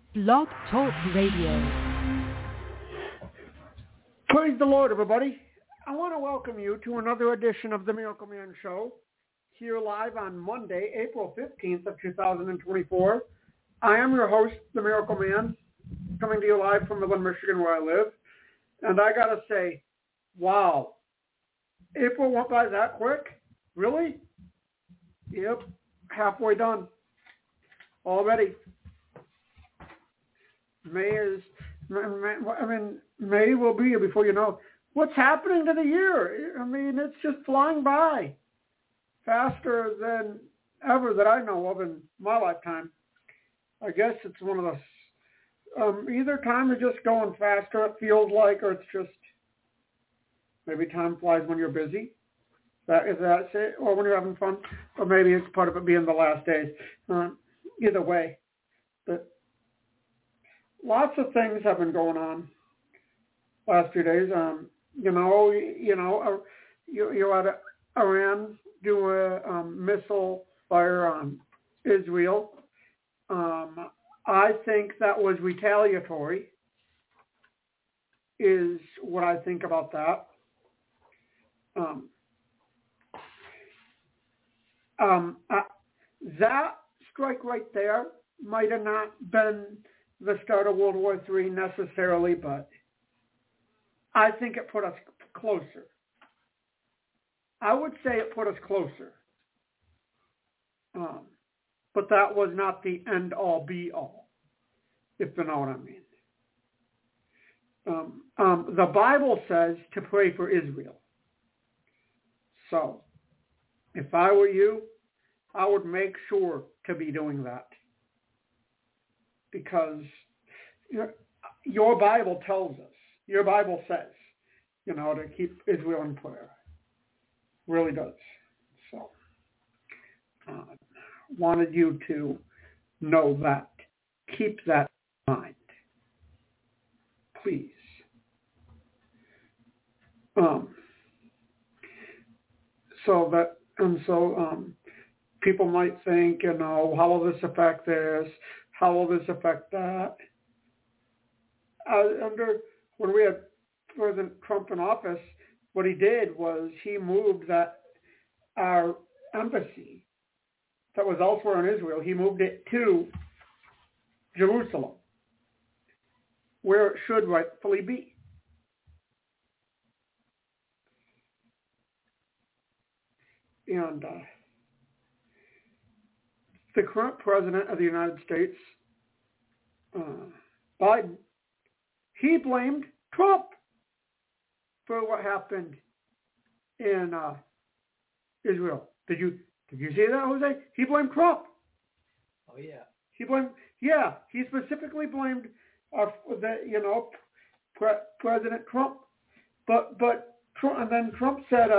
Blog Talk Radio. Praise the Lord, everybody. I want to welcome you to another edition of the Miracle Man Show, here live on Monday, April 15th of 2024. I am your host, the Miracle Man, coming to you live from Midland, Michigan, where I live. And I got to say, wow, April went by that quick? Really? Yep, halfway done already. May will be here before you know. What's happening to the year? I mean, it's just flying by faster than ever that I know of in my lifetime. I guess it's one of those, either time is just going faster, it feels like, or it's just, maybe time flies when you're busy. Is that it? Or when you're having fun? Or maybe it's part of it being the last days. Either way. But lots of things have been going on last few days. You had Iran do a missile fire on Israel. I think that was retaliatory, is what I think about that. That strike right there might have not been the start of World War III necessarily, but I think it put us closer. I would say it put us closer. But that was not the end-all, be-all, if you know what I mean. The Bible says to pray for Israel. So, if I were you, I would make sure to be doing that. Because your Bible tells us, your Bible says, to keep Israel in prayer. Really does. So, wanted you to know that. Keep that in mind. Please. People might think, how will this affect this? How will this affect that? When we had President Trump in office, what he did was he moved our embassy that was elsewhere in Israel, he moved it to Jerusalem, where it should rightfully be. And the current president of the United States, Biden, he blamed Trump for what happened in Israel. Did you see that, Jose? He blamed Trump. Oh yeah. He specifically blamed President Trump. But Trump, and then Trump said,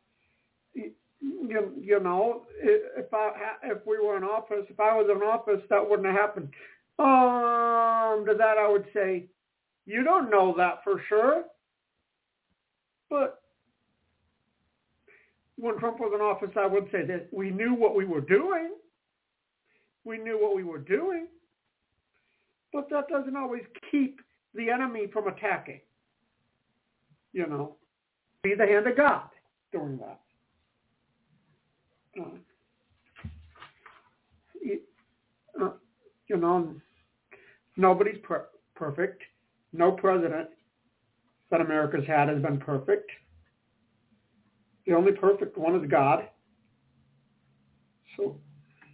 if we were in office, if I was in office, that wouldn't have happened. To that I would say, you don't know that for sure. But when Trump was in office, I would say that we knew what we were doing. But that doesn't always keep the enemy from attacking. Be the hand of God doing that. Nobody's perfect. No president that America's had has been perfect. The only perfect one is God. So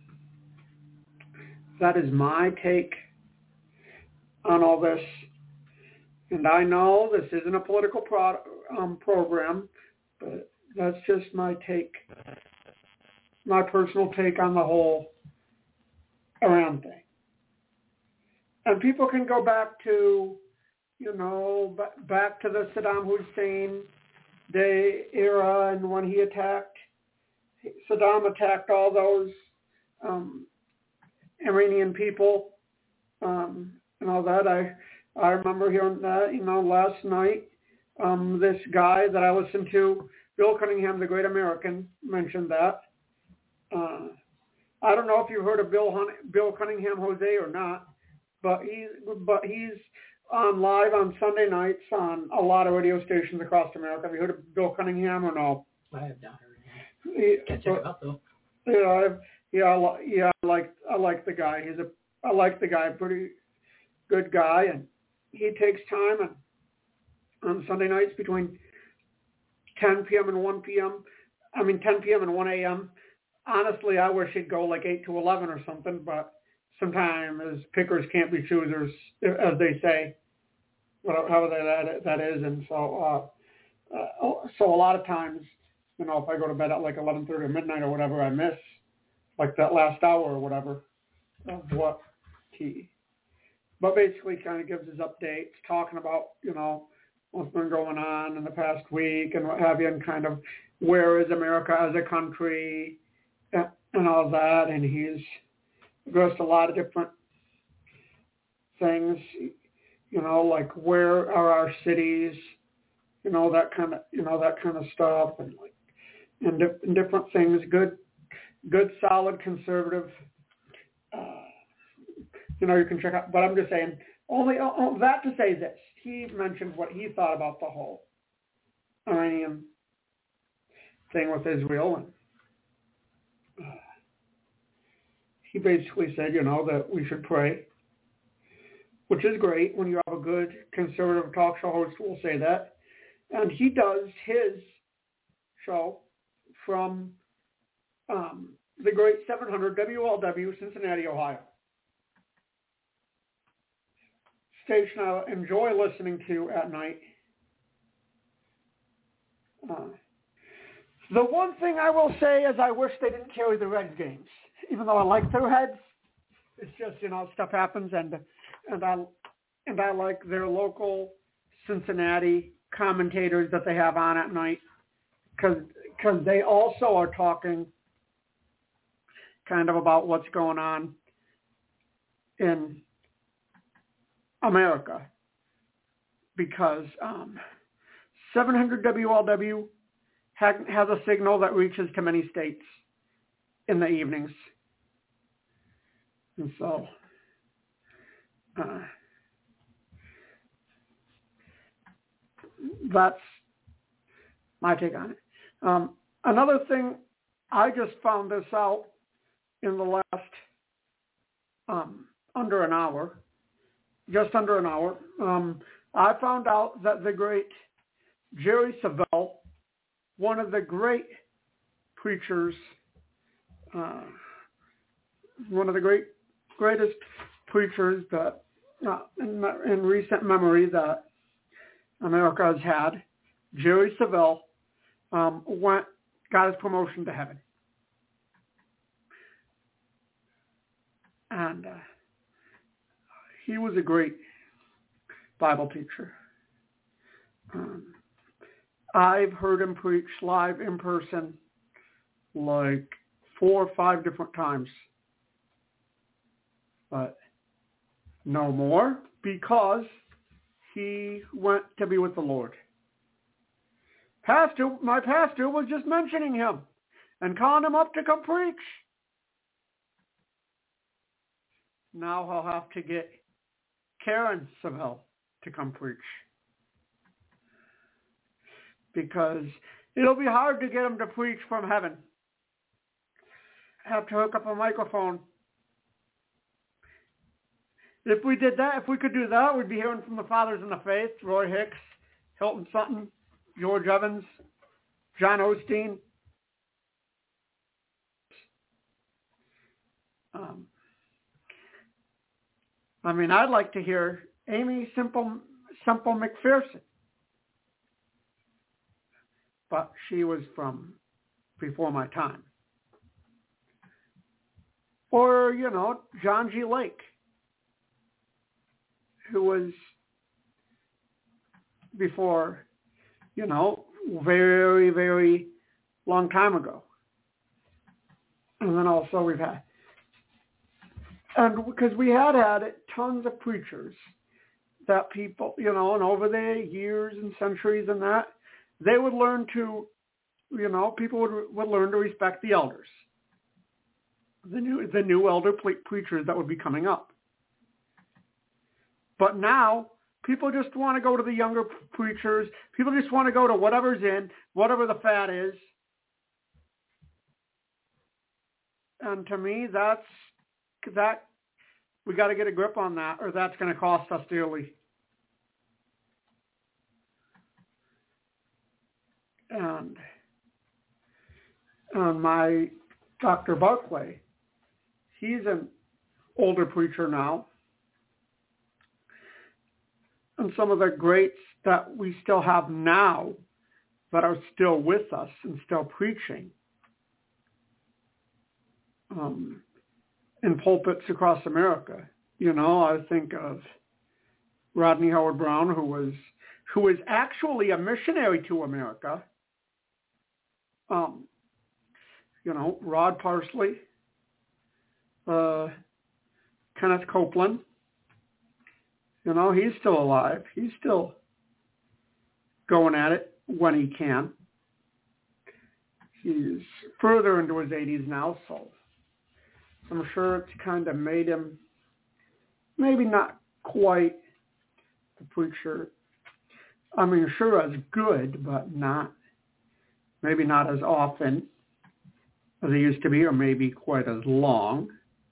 that is my take on all this. And I know this isn't a political program, but that's just my take, my personal take on the whole Iran thing. And people can go back to, back to the Saddam Hussein Day era, and when Saddam attacked all those Iranian people and all that. I remember hearing that, last night. This guy that I listened to, Bill Cunningham, the great American, mentioned that. I don't know if you heard of Bill Cunningham, Jose, or not, but he's on live on Sunday nights on a lot of radio stations across America. Have you heard of Bill Cunningham or no? I have not heard of him. Can't check it out though. I like the guy. I like the guy. Pretty good guy, and he takes time and on Sunday nights between 10 p.m. and 1 p.m. 10 p.m. and 1 a.m. Honestly, I wish he'd go like 8 to 11 or something, but sometimes pickers can't be choosers, as they say, however that is. And so a lot of times, if I go to bed at like 11:30 or midnight or whatever, I miss like that last hour or whatever of what he. But basically, kind of gives his updates, talking about what's been going on in the past week and what have you, and kind of where is America as a country and all that. And he's addressed a lot of different things, like where are our cities, that kind of stuff, and different things. Good, solid conservative. You can check out. But I'm just saying, only that to say this. He mentioned what he thought about the whole Iranian thing with Israel, and he basically said, that we should pray, which is great when you have a good conservative talk show host who will say that. And he does his show from the great 700 WLW, Cincinnati, Ohio. Station I enjoy listening to at night. The one thing I will say is I wish they didn't carry the Reds games, even though I like their Reds. It's just stuff happens, and I like their local Cincinnati commentators that they have on at night, because they also are talking kind of about what's going on in America, because 700 WLW has a signal that reaches to many states in the evenings. And so that's my take on it. Another thing, I just found this out in the last under an hour. I found out that the great Jerry Savelle, one of the great preachers, one of the greatest preachers that in recent memory that America has had, Jerry Savelle, got his promotion to heaven. And he was a great Bible teacher. I've heard him preach live in person like 4 or 5 different times. But no more, because he went to be with the Lord. My pastor was just mentioning him and calling him up to come preach. Now I'll have to get Karen Savelle to come preach, because it'll be hard to get him to preach from heaven. Have to hook up a microphone. If we could do that, we'd be hearing from the fathers in the faith: Roy Hicks, Hilton Sutton, George Evans, John Osteen. I'd like to hear Amy Semple McPherson, but she was from before my time. Or, John G. Lake, who was before, very, very long time ago. And then also we've had, and because we had tons of preachers that people, and over the years and centuries and that, they would learn to, people would learn to respect the elders, the new elder preachers that would be coming up. But now, people just want to go to the younger preachers. People just want to go to whatever's in, whatever the fad is. And to me, that we got to get a grip on that, or that's going to cost us dearly. And my Dr. Buckley, he's an older preacher now. And some of the greats that we still have now that are still with us and still preaching in pulpits across America. You know, I think of Rodney Howard-Browne, who was actually a missionary to America. You know, Rod Parsley, Kenneth Copeland. You know, he's still alive. He's still going at it when he can. He's further into his 80s now, so I'm sure it's kind of made him maybe not quite the preacher. I mean, sure as good, but maybe not as often as he used to be, or maybe quite as long.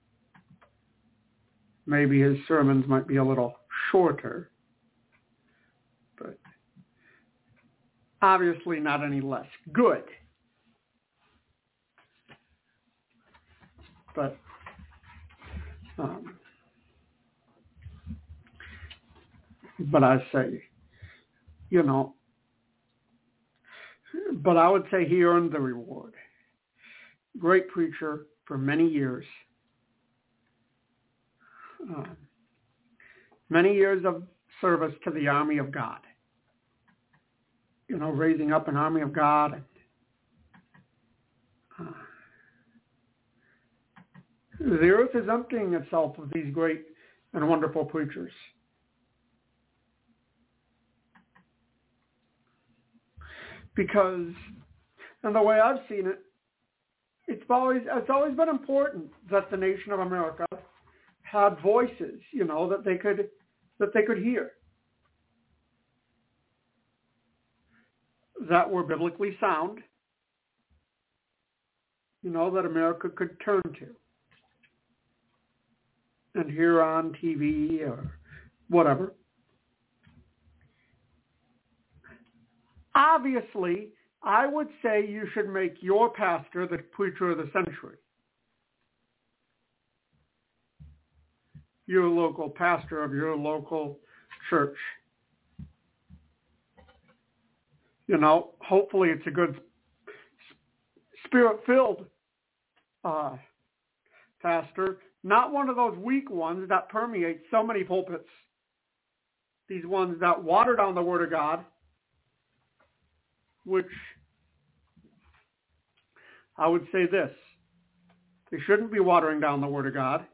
Maybe his sermons might be a little shorter, but obviously not any less good. But I say, you know, but I would say he earned the reward. Great preacher for many years. Many years of service to the army of God. You know, raising up an army of God. The earth is emptying itself of these great and wonderful preachers. Because, and the way I've seen it, it's always been important that the nation of America had voices, you know, that they could hear, that were biblically sound, you know, that America could turn to and hear on TV or whatever. Obviously, I would say you should make your pastor the preacher of the century. Your local pastor of your local church. You know, hopefully it's a good spirit-filled pastor, not one of those weak ones that permeate so many pulpits. These ones that water down the Word of God, which I would say this, they shouldn't be watering down the Word of God,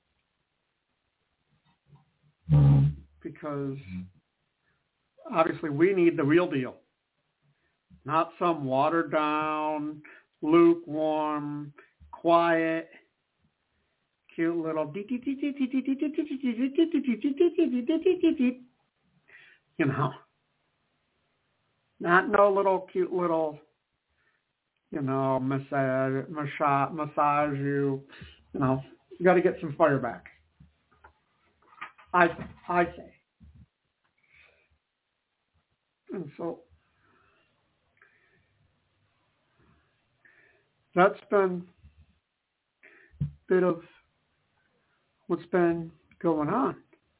because obviously we need the real deal, not some watered down, lukewarm, quiet, cute little, you know, not no little cute little, you know, massage you, you know, you got to get some fire back. I say. And so that's been a bit of what's been going on.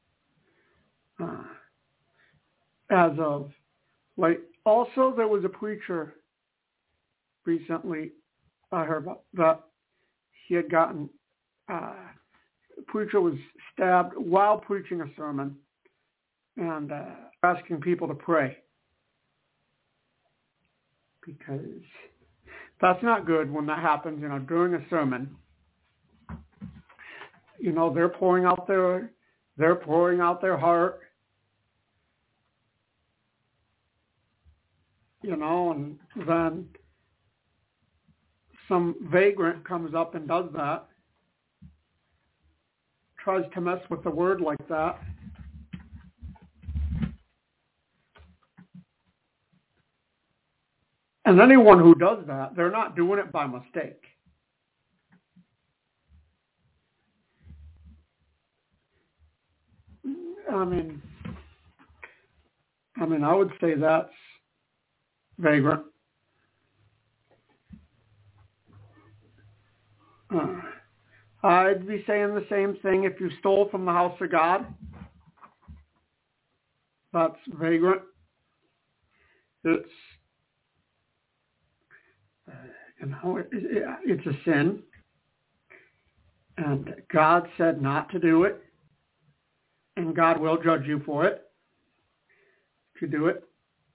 As of, like, also there was a preacher recently, I heard about, that he had gotten, the preacher was stabbed while preaching a sermon and asking people to pray. Because that's not good when that happens, you know, during a sermon. You know, they're pouring out their heart. You know, and then some vagrant comes up and does that, tries to mess with the word like that. And anyone who does that, they're not doing it by mistake. I mean, I would say that's vagrant. I'd be saying the same thing if you stole from the house of God. That's vagrant. It's, it's a sin. And God said not to do it. And God will judge you for it if you do it.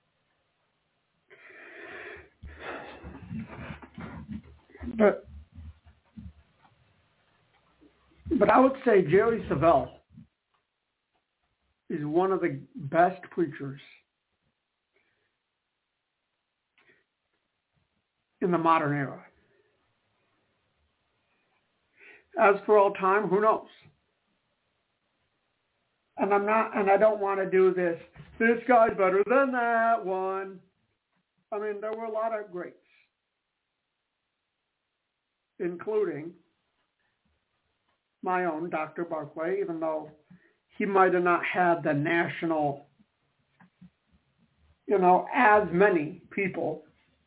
But I would say Jerry Savelle is one of the best preachers in the modern era. As for all time, who knows? And I don't want to do this guy's better than that one. I mean, there were a lot of greats, including my own Dr. Barclay, even though he might have not had the national, as many people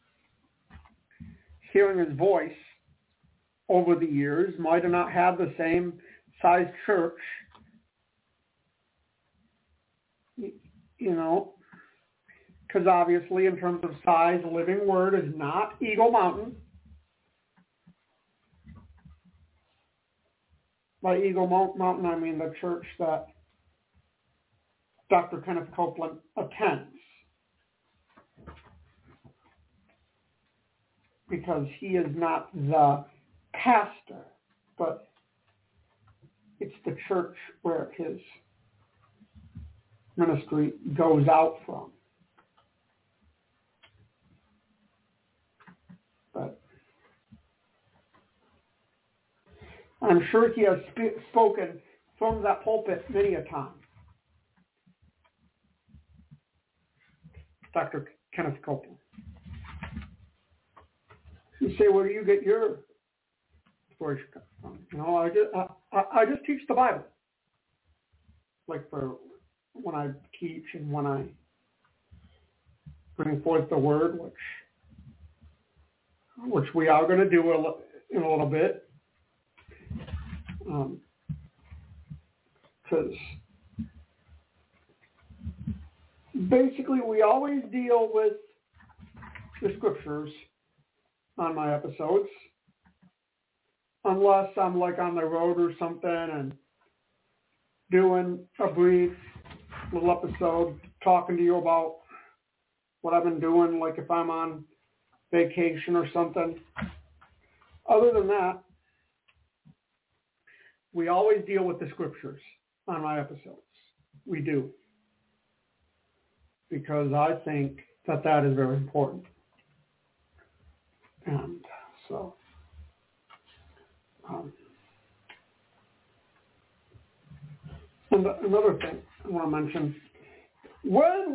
hearing his voice over the years, might have not had the same size church, because obviously in terms of size, Living Word is not Eagle Mountain. By Eagle Mountain, I mean the church that Dr. Kenneth Copeland attends, because he is not the pastor, but it's the church where his ministry goes out from. But I'm sure he has spoken from that pulpit many a time. Dr. Kenneth Copeland. You say, where do you get your stories from? I just teach the Bible. Like for when I teach and when I bring forth the word, which we are going to do in a little bit. Because basically we always deal with the scriptures on my episodes, unless I'm like on the road or something and doing a brief little episode talking to you about what I've been doing, like if I'm on vacation or something. Other than that, we always deal with the scriptures on my episodes. We do. Because I think that is very important. And so, and another thing I want to mention, when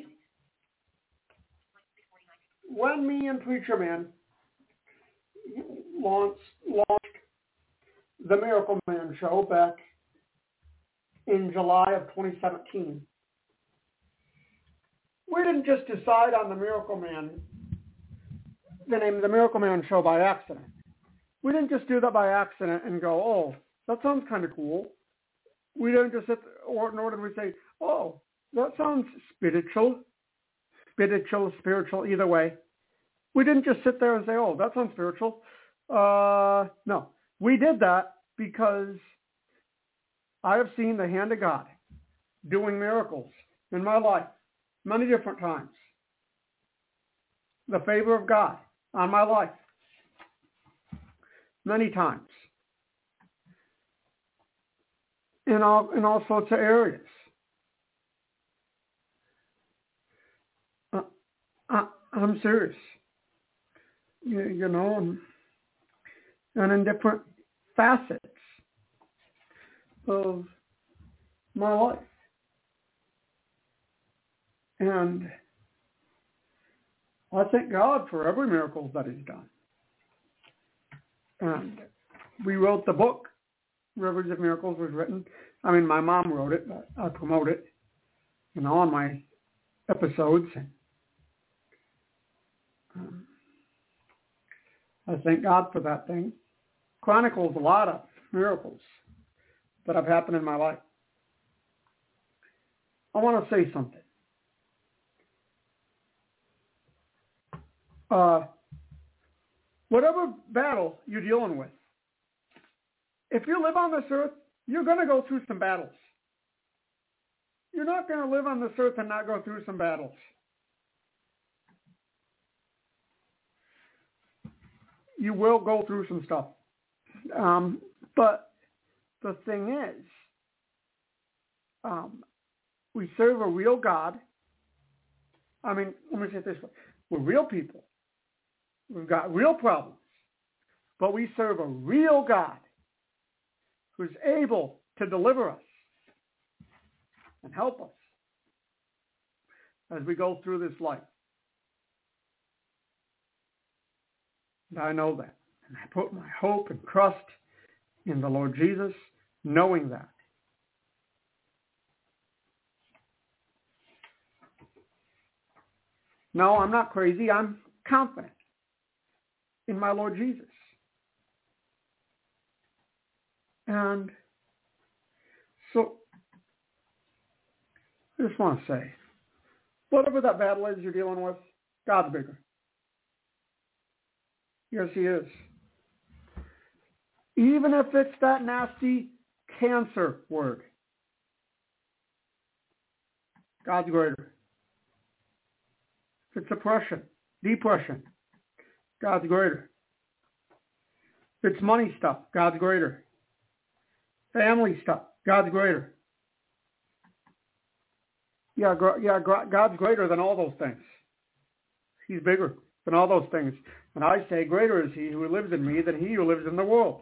me and Preacher Man launched the Miracle Man show back in July of 2017, we didn't just decide on the Miracle Man, the name of the Miracle Man show by accident. We didn't just do that by accident and go, oh, that sounds kind of cool. We didn't just sit or nor did we say, oh, that sounds spiritual, either way. We didn't just sit there and say, oh, that sounds spiritual. No, we did that because I have seen the hand of God doing miracles in my life many different times. The favor of God on my life many times in all sorts of areas. I'm serious. And in different facets of my life. And I thank God for every miracle that He's done. And we wrote the book. Rivers of Miracles was written. I mean, my mom wrote it, but I promote it, on my episodes. And, I thank God for that thing. Chronicles a lot of miracles that have happened in my life. I want to say something. Whatever battle you're dealing with, if you live on this earth, you're going to go through some battles. You're not going to live on this earth and not go through some battles. You will go through some stuff. But the thing is, we serve a real God. I mean, let me say it this way. We're real people. We've got real problems. But we serve a real God who's able to deliver us and help us as we go through this life. And I know that. And I put my hope and trust in the Lord Jesus, knowing that. No, I'm not crazy. I'm confident in my Lord Jesus. And so, I just want to say, whatever that battle is you're dealing with, God's bigger. Yes, He is. Even if it's that nasty cancer word, God's greater. If it's depression, God's greater. If it's money stuff, God's greater. Family stuff, God's greater. God's greater than all those things. He's bigger than all those things. And I say, greater is He who lives in me than he who lives in the world.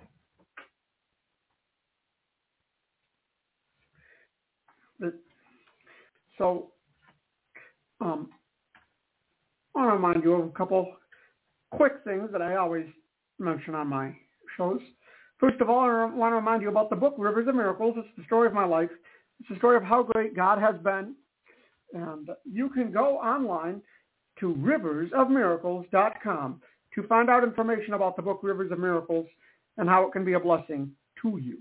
So, I want to remind you of a couple quick things that I always mention on my shows. First of all, I want to remind you about the book, Rivers of Miracles. It's the story of my life. It's the story of how great God has been. And you can go online to riversofmiracles.com to find out information about the book, Rivers of Miracles, and how it can be a blessing to you.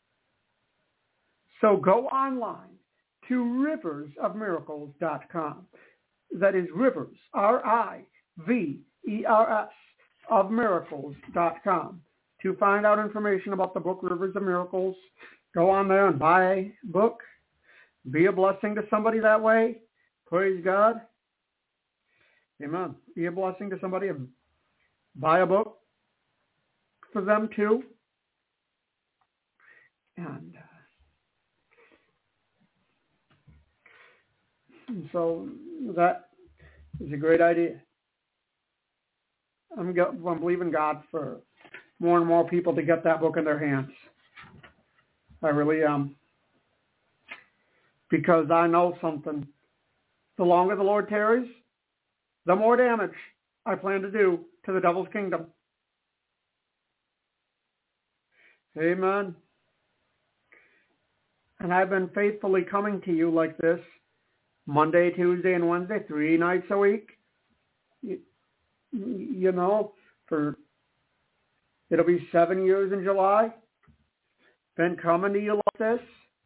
So go online to riversofmiracles.com. That is Rivers, R-I-V-E-R-S, of miracles.com. To find out information about the book, Rivers of Miracles, go on there and buy a book. Be a blessing to somebody that way. Praise God. Amen. Be a blessing to somebody and buy a book for them too. And so that is a great idea. I'm believing God for more and more people to get that book in their hands. I really am. Because I know something. The longer the Lord tarries, the more damage I plan to do to the devil's kingdom. Amen. And I've been faithfully coming to you like this, Monday, Tuesday, and Wednesday, 3 nights a week. It'll be 7 years in July. Been coming to you like this.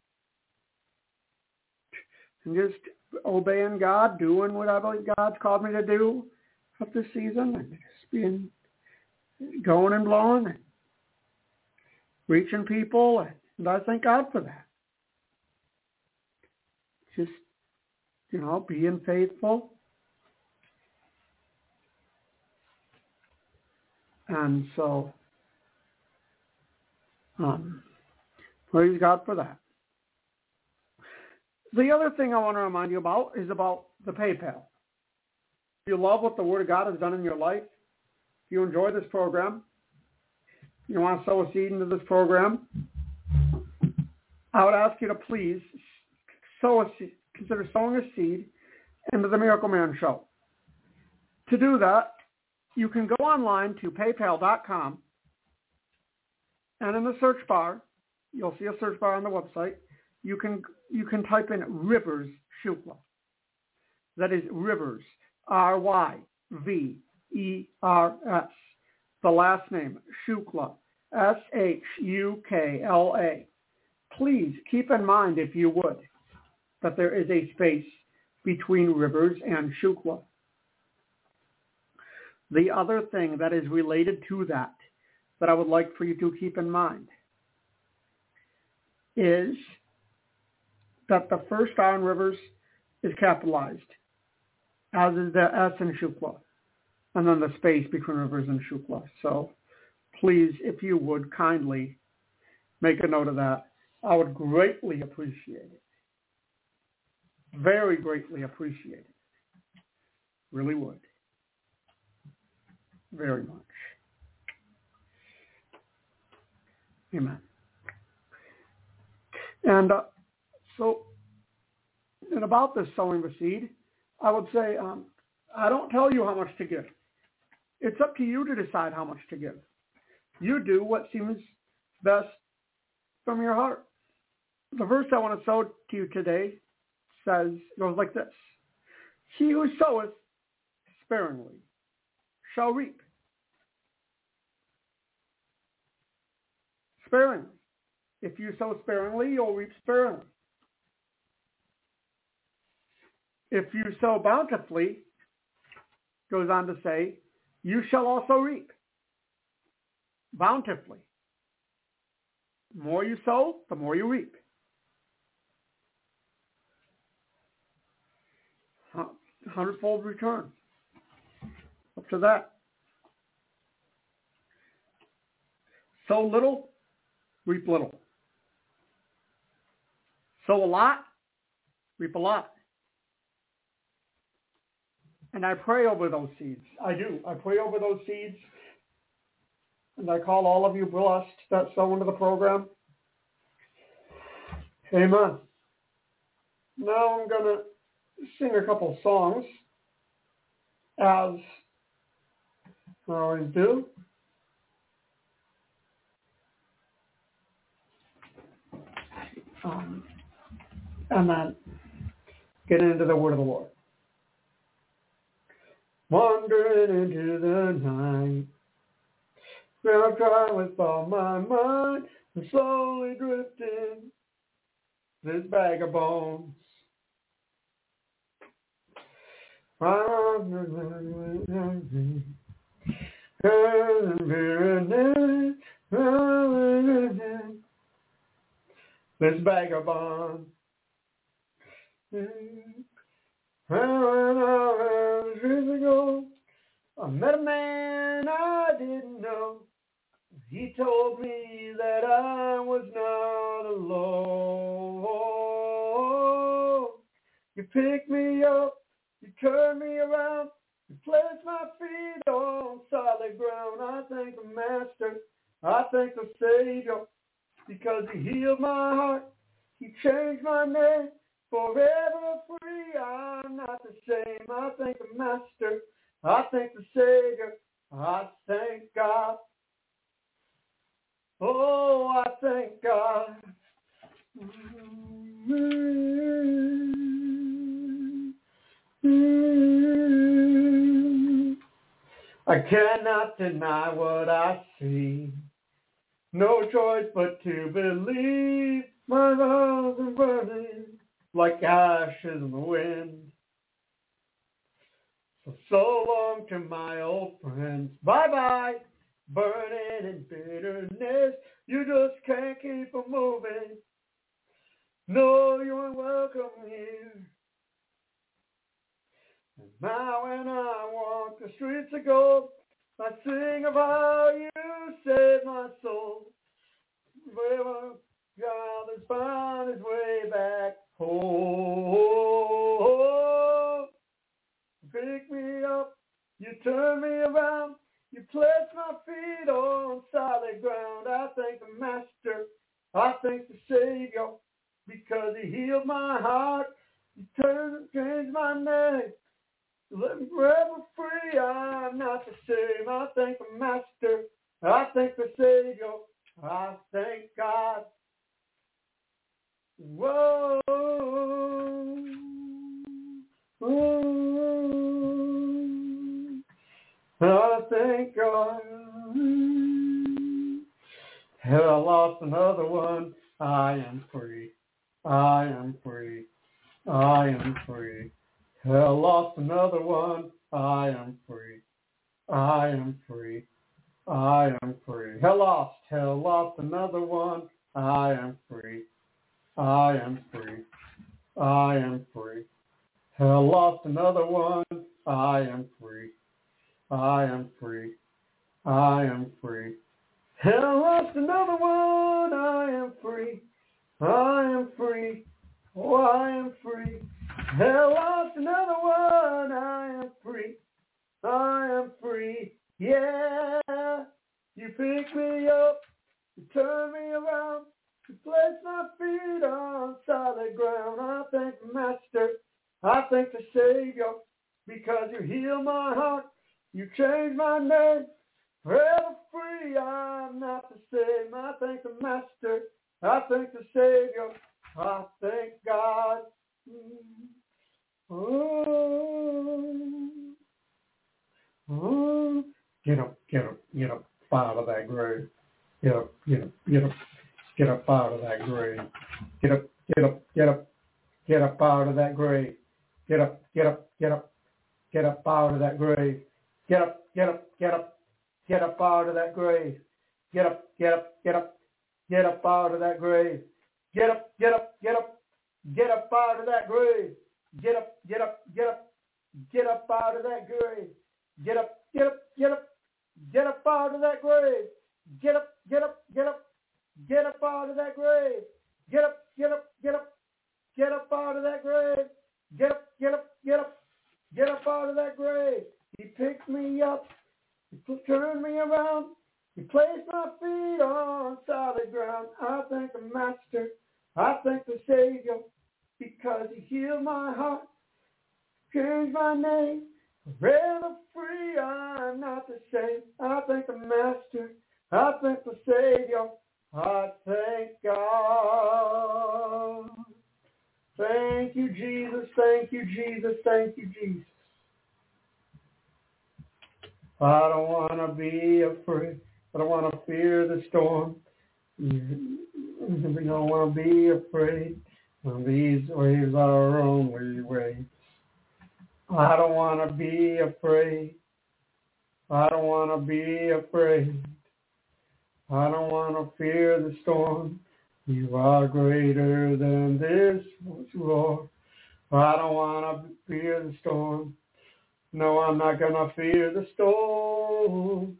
And just obeying God, doing what I believe God's called me to do up this season. And just being, going and blowing and reaching people. And I thank God for that. Just, being faithful. And so, praise God for that. The other thing I want to remind you about is about the PayPal. If you love what the Word of God has done in your life, if you enjoy this program, you want to sow a seed into this program, I would ask you to please consider sowing a seed into the Miracle Man Show. To do that, you can go online to paypal.com, and in the search bar, you'll see a search bar on the website. You can type in Rivers Shukla. That is Rivers, R-Y-V-E-R-S. The last name, Shukla, S-H-U-K-L-A. Please keep in mind, if you would, that there is a space between Rivers and Shukla. The other thing that is related to that I would like for you to keep in mind is that the first R in Rivers is capitalized, as is the S in Shukla, and then the space between Rivers and Shukla. So please, if you would, kindly make a note of that. I would greatly appreciate it. Very greatly appreciate it. Really would. Very much. Amen. And and about this sowing the seed, I would say, I don't tell you how much to give. It's up to you to decide how much to give. You do what seems best from your heart. The verse I want to sow to you today goes like this. He who soweth sparingly shall reap sparingly. If you sow sparingly, you'll reap sparingly. If you sow bountifully, goes on to say, you shall also reap bountifully. The more you sow, the more you reap. 100-fold return. Up to that. Sow little, reap little. Sow a lot, reap a lot. And I pray over those seeds. I do. I pray over those seeds. And I call all of you blessed that sow into the program. Amen. Now I'm going to sing a couple songs, as I always do. And then get into the word of the Lord. Wandering into the night, now try with all my mind, and slowly drifting this bag of bones. This bag of bones. Years ago, I met a man I didn't know. He told me that I was not alone. You picked me up, you turned me around, you placed my feet on solid ground. I thank the Master, I thank the Savior, because he healed my heart, he changed my name. Forever free, I'm not the same. I thank the Master, I thank the Savior, I thank God. Oh, I thank God. I cannot deny what I see. No choice but to believe. My lungs are burning like ashes in the wind. So long to my old friends. Bye-bye. Burning in bitterness. You just can't keep on moving. No, you aren't welcome here. And now when I walk the streets of gold, I sing of how you saved my soul. Forever, God has found his way back home. Pick me up, you turn me around, you place my feet on solid ground. I thank the Master, I thank the Savior, because he healed my heart, he changed my name. Let me forever free. I'm not the same. I thank the Master. I thank the Savior. I thank God. Whoa. I thank God. Had I lost another one, I am free. I am free. I am free. Had I lost another one, I am free. I am free. I am free. Had lost another one, I am free. I am free. I am free. Had lost another one, I am free. I am free. I am free. Had lost another one, I am free. I am free. Oh, I am free. Had lost another one, I am free. I am free. Yeah. You pick me up. You turn me around. You place my feet on solid ground. I thank the Master. I thank the Savior. Because you heal my heart. You change my name. Forever free. I'm not the same. I thank the Master. I thank the Savior. I thank God. Oh. Get up, get up, get up out of that grave. Get up, get up, get up, get up out of that grave. Get up, get up, get up, get up out of that grave. Get up, get up, get up, get up out of that grave. Get up, get up, get up, get up out of that grave. Get up, get up, get up, get up out of that grave. Get up, get up, get up, get up out of that grave. Get up, get up, get up, get up out of that grave. Get up, get up, get up, get up out of that grave. Get up, get up, get up, get up out of that grave. Get up, get up, get up, get up out of that grave. Get up, get up, get up, get up out of that grave. He picked me up, he turned me around, he placed my feet on solid ground. I thank the Master, I thank the Savior, because he healed my heart, changed my name. Forever free, I'm not the same. I thank the Master, I thank the Savior, I thank God. Thank you, Jesus, thank you, Jesus, thank you, Jesus. I don't want to be afraid, I don't want to fear the storm. We don't want to be afraid when these waves are only waves. I don't want to be afraid. I don't want to be afraid. I don't want to fear the storm. You are greater than this, Lord. I don't want to fear the storm. No, I'm not going to fear the storm.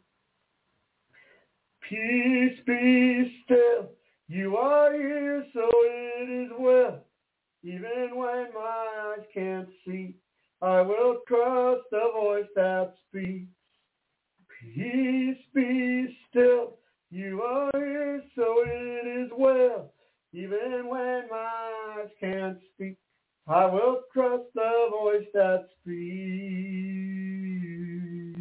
Peace, be still. You are here, so it is well. Even when my eyes can't see, I will trust the voice that speaks. Peace, be still. You are here, so it is well. Even when my eyes can't speak, I will trust the voice that speaks.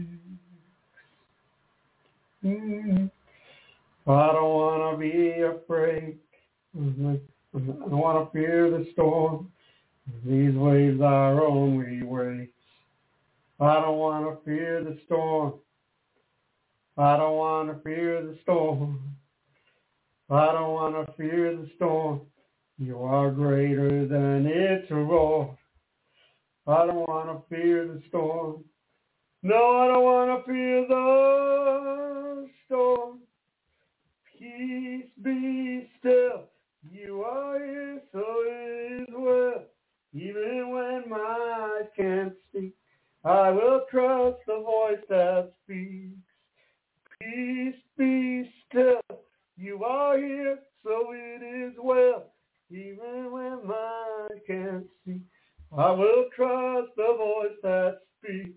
I don't want to be afraid. I don't want to fear the storm. These waves are only waves. I don't want to fear the storm. I don't want to fear the storm. I don't want to fear the storm. You are greater than its roar. I don't want to fear the storm. No, I don't want to fear the storm. Peace, be still. You are here, so it is well. Even when my eyes can't speak, I will trust the voice that speaks. Peace, be still. You are here, so it is well. Even when my eyes can't see, I will trust the voice that speaks.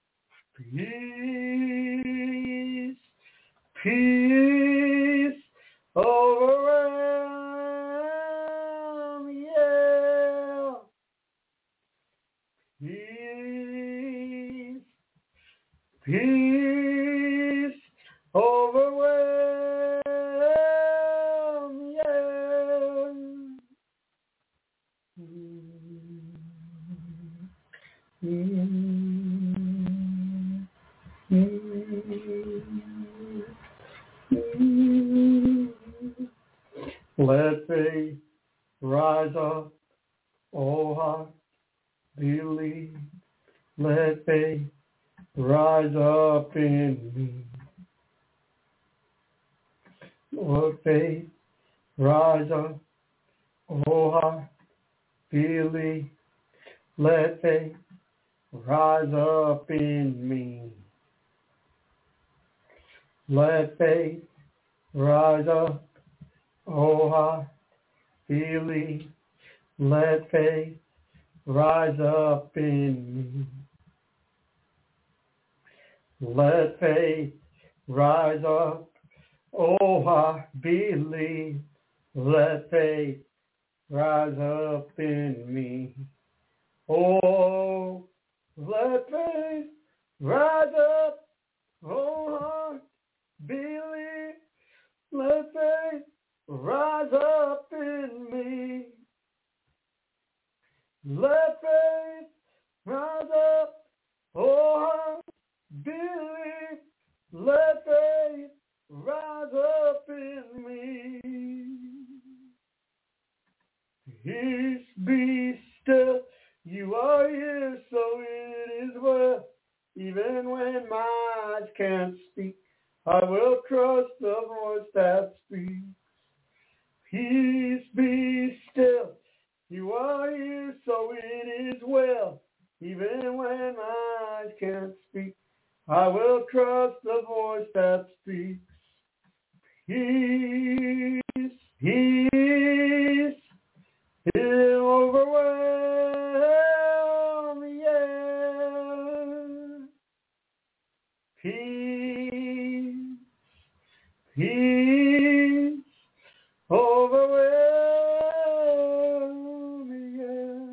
Peace, peace, all around me, yeah. Peace. Peace overwhelm, yeah. Let faith rise up, oh heart, believe. Let faith rise up in me. Let faith rise up, oh heart, believe. Let faith rise up in me. Let faith rise up, oh heart, believe. Let faith rise up in me. Let faith rise up, oh heart, believe. Let faith rise up in me. Oh, let faith rise up, oh heart, believe. Let faith rise up in me. Let faith rise up, oh heart, believe. Let faith rise up in me. Peace be still, you are here, so it is well. Even when my eyes can't speak, I will trust the voice that speaks. Peace be still, you are here, so it is well. Even when my eyes can't speak, I will trust the voice that speaks. Peace, peace, it overwhelm, yeah. Peace, peace, overwhelm, yeah.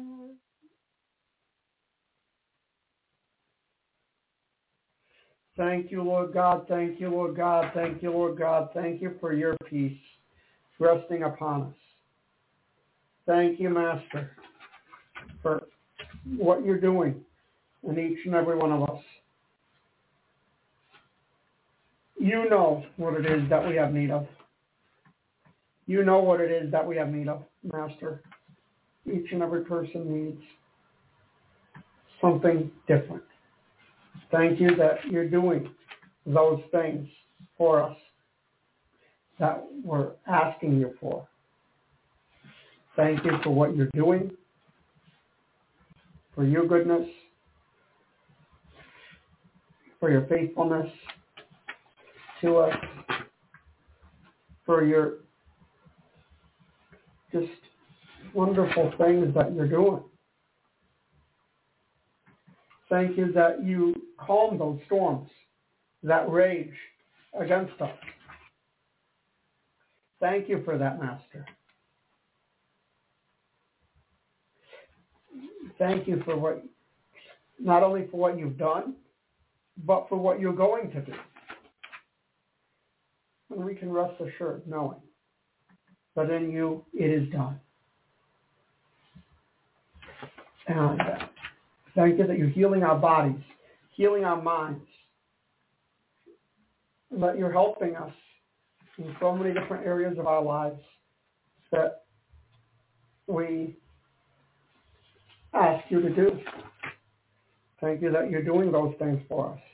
Thank you, Lord God. Thank you, Lord God. Thank you, Lord God. Thank you for your peace resting upon us. Thank you, Master, for what you're doing in each and every one of us. You know what it is that we have need of. You know what it is that we have need of, Master. Each and every person needs something different. Thank you that you're doing those things for us that we're asking you for. Thank you for what you're doing, for your goodness, for your faithfulness to us, for your just wonderful things that you're doing. Thank you that you calm those storms that rage against us. Thank you for that, Master. Thank you for what, not only for what you've done, but for what you're going to do. And we can rest assured knowing that in you it is done. And thank you that you're healing our bodies, healing our minds, and that you're helping us in so many different areas of our lives that we ask you to do. Thank you that you're doing those things for us.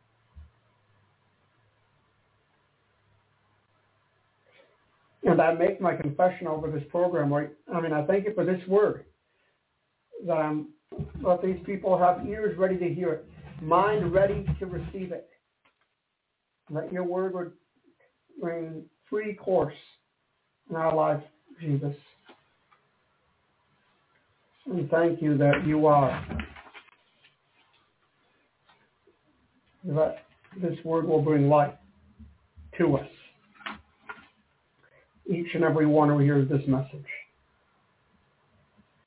And I make my confession over this program. I thank you for this word, that let these people have ears ready to hear it, mind ready to receive it. That your word would bring free course in our lives, Jesus. And thank you that you are. That this word will bring life to us. Each and every one who hears this message.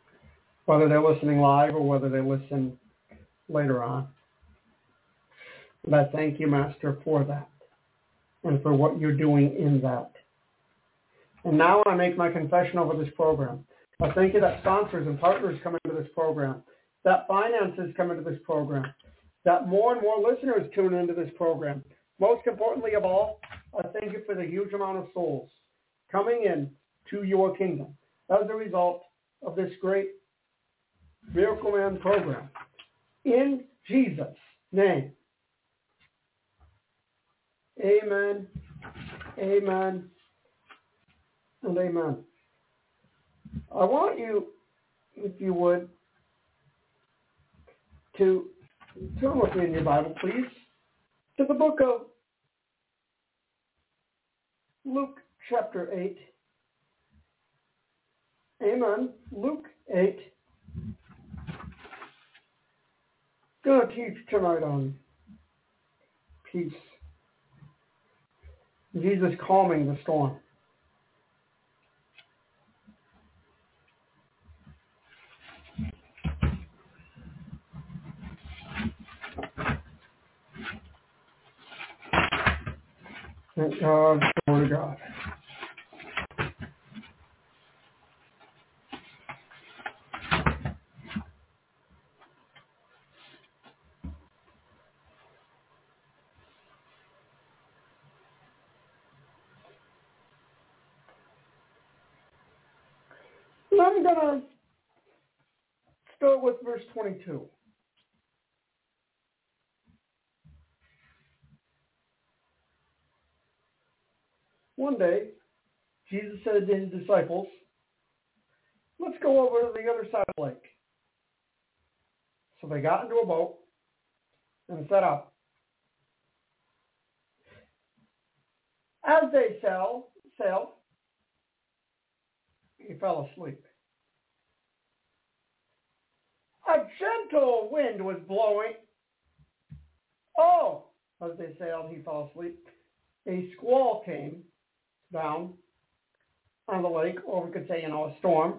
Whether they're listening live or whether they listen later on. And I thank you, Master, for that and for what you're doing in that. And now I make my confession over this program. I thank you that sponsors and partners come into this program, that finances come into this program, that more and more listeners tune into this program. Most importantly of all, I thank you for the huge amount of souls coming in to your kingdom as a result of this great Miracle Man program. In Jesus' name. Amen, amen, and amen. I want you, if you would, to turn with me in your Bible, please, to the book of Luke chapter 8. Amen. Luke 8. Going to teach tonight on peace. Jesus calming the storm. Thank God, glory to God. And I'm going to start with verse 22. One day, Jesus said to his disciples, let's go over to the other side of the lake. So they got into a boat and set out. As they sailed, he fell asleep. A gentle wind was blowing. Oh, as they sailed, he fell asleep. A squall came down on the lake, or we could say, a storm.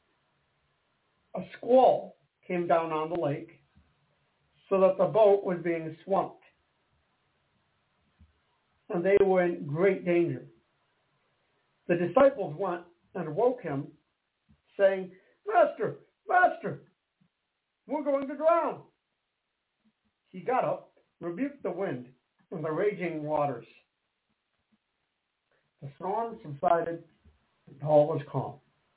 A squall came down on the lake so that the boat was being swamped. And they were in great danger. The disciples went and woke him, saying, Master, Master, we're going to drown. He got up, rebuked the wind and the raging waters. The storm subsided, and all was calm.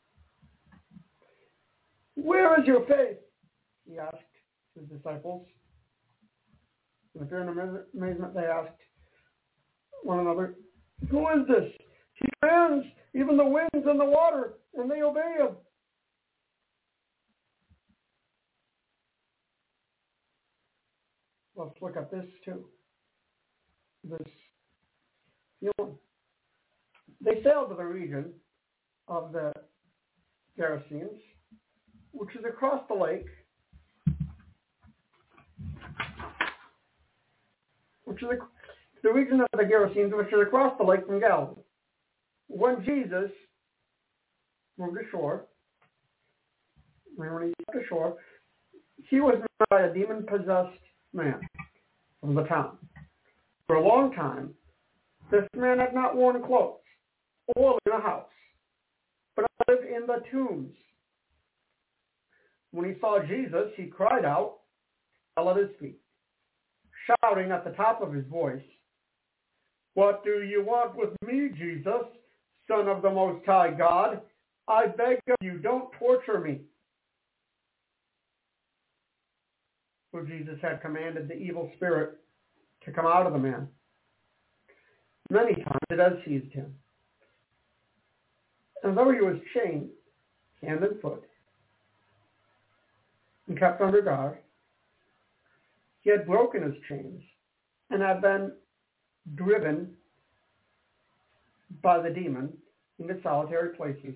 Where is your faith? He asked his disciples. And if in amazement, they asked one another, who is this? He commands even the winds and the water, and they obey him. Let's look at this too. This feeling. They sailed to the region of the Gerasenes, which is across the lake, the region of the Gerasenes, which is across the lake from Galilee. When Jesus moved ashore, when he got ashore, he was met by a demon-possessed man from the town. For a long time, this man had not worn clothes or lived in a house, but lived in the tombs. When he saw Jesus, he cried out, fell at his feet, shouting at the top of his voice, "What do you want with me, Jesus, Son of the Most High God? I beg of you, don't torture me." For Jesus had commanded the evil spirit to come out of the man. Many times it had seized him. And though he was chained, hand and foot, and kept under guard, he had broken his chains and had been driven by the demon into solitary places.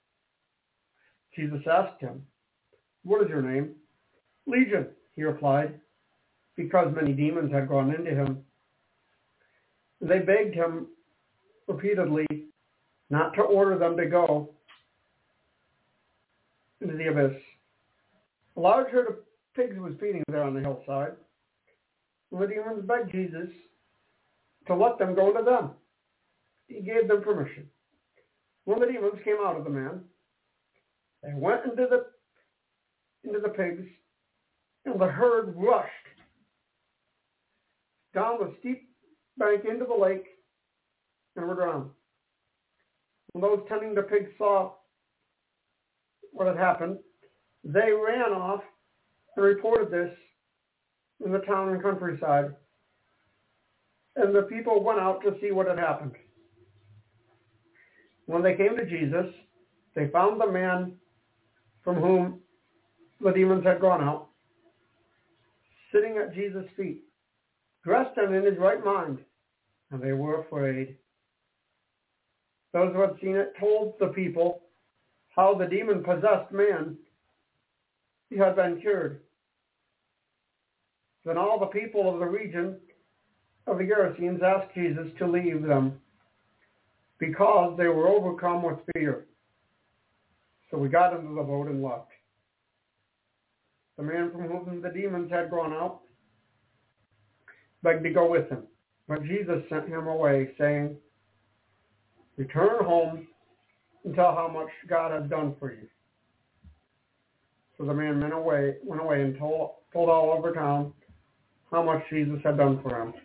Jesus asked him, "What is your name?" "Legion," he replied, because many demons had gone into him. They begged him repeatedly not to order them to go into the abyss. A large herd of pigs was feeding there on the hillside. And the demons begged Jesus to let them go to them. He gave them permission. When the demons came out of the man, they went into the pigs, and the herd rushed down the steep bank into the lake and were drowned. When those tending the pigs saw what had happened, they ran off and reported this in the town and countryside. And the people went out to see what had happened. When they came to Jesus, they found the man from whom the demons had gone out, sitting at Jesus' feet, dressed and in his right mind, and they were afraid. Those who had seen it told the people how the demon-possessed man had been cured. Then all the people of the region of the Gerasenes asked Jesus to leave them because they were overcome with fear. So we got into the boat and left. The man from whom the demons had gone out begged to go with him, but Jesus sent him away, saying, "Return home and tell how much God has done for you." So the man went away and told all over town how much Jesus had done for him.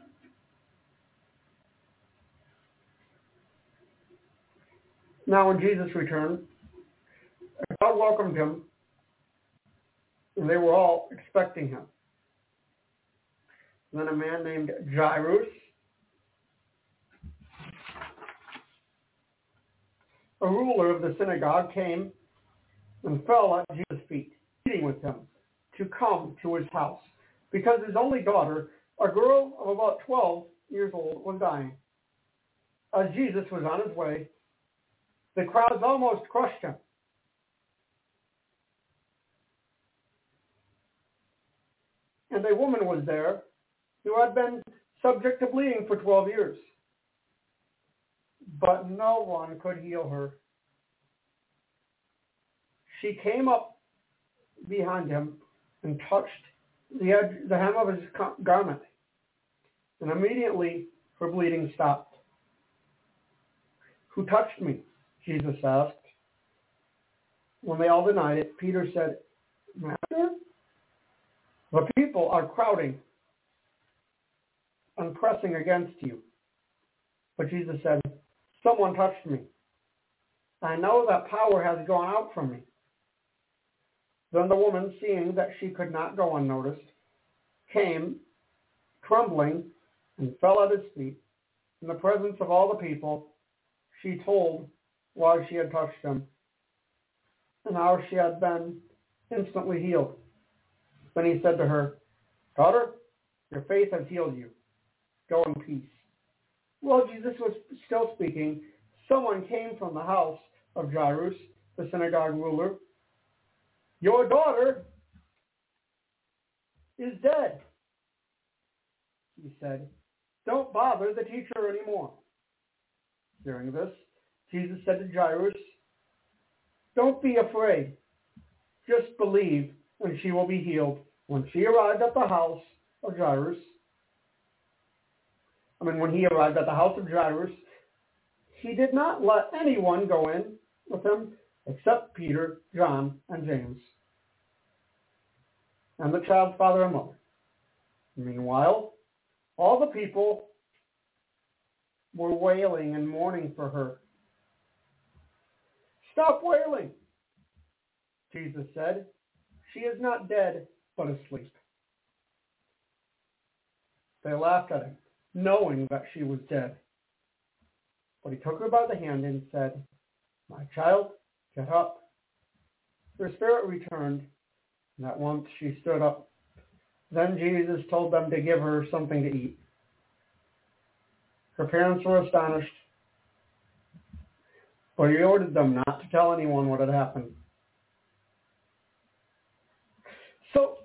Now when Jesus returned, a crowd welcomed him, and they were all expecting him. Then a man named Jairus, a ruler of the synagogue, came and fell at Jesus' feet, pleading with him to come to his house, because his only daughter, a girl of about 12 years old, was dying. As Jesus was on his way, the crowds almost crushed him. And a woman was there who had been subject to bleeding for 12 years. But no one could heal her. She came up behind him and touched the hem of his garment. And immediately her bleeding stopped. "Who touched me?" Jesus asked. When they all denied it, Peter said, "Master, the people are crowding and pressing against you." But Jesus said, "Someone touched me. I know that power has gone out from me." Then the woman, seeing that she could not go unnoticed, came, trembling, and fell at his feet. In the presence of all the people, she told why she had touched him and how she had been instantly healed. Then he said to her, "Daughter, your faith has healed you. Go in peace." While Jesus was still speaking, someone came from the house of Jairus, the synagogue ruler. "Your daughter is dead," he said. "Don't bother the teacher anymore." Hearing this, Jesus said to Jairus, "Don't be afraid. Just believe, and she will be healed." When he arrived at the house of Jairus, he did not let anyone go in with him except Peter, John, and James, and the child's father and mother. Meanwhile, all the people were wailing and mourning for her. "Stop wailing," Jesus said. "She is not dead, but asleep." They laughed at him, knowing that she was dead. But he took her by the hand and said, "My child, get up." Her spirit returned, and at once she stood up. Then Jesus told them to give her something to eat. Her parents were astonished, but he ordered them not to tell anyone what had happened. So,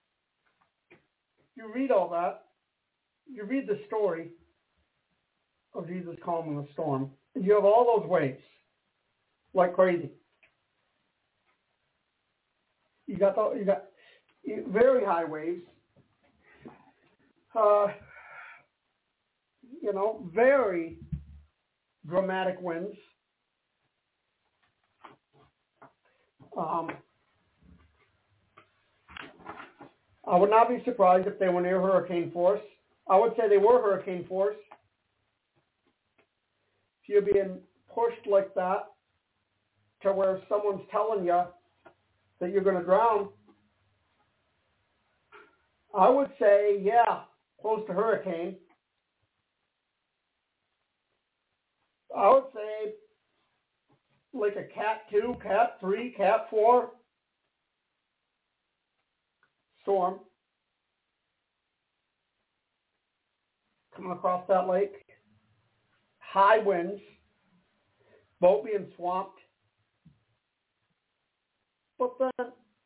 you read all that. You read the story of Jesus calming the storm, and you have all those waves, like crazy. You got very high waves, very dramatic winds. I would not be surprised if they were near hurricane force. I would say they were hurricane force. If you're being pushed like that to where someone's telling you that you're going to drown, I would say, yeah, close to hurricane. I would say like a Cat 2, Cat 3, Cat 4 storm coming across that lake. High winds, boat being swamped. But then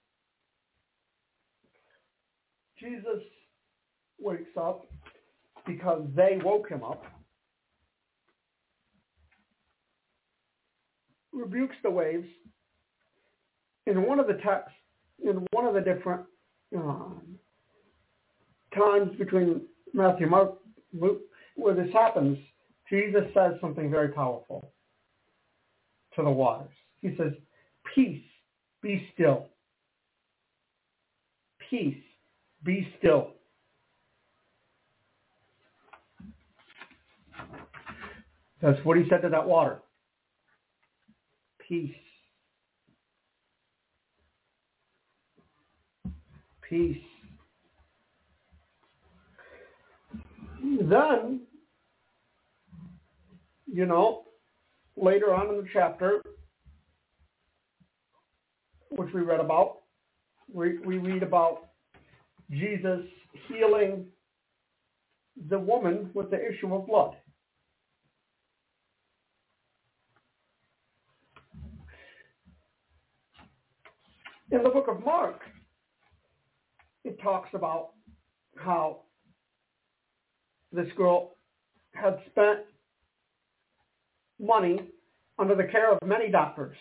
Jesus wakes up because they woke him up, rebukes the waves. In one of the texts, in one of the different times between Matthew and Mark, Luke, where this happens, Jesus says something very powerful to the waters. He says, "Peace, be still. Peace, be still." That's what he said to that water. Peace. Peace. Then, later on in the chapter, which we read about, we read about Jesus healing the woman with the issue of blood. In the book of Mark, it talks about how this girl had spent money under the care of many doctors.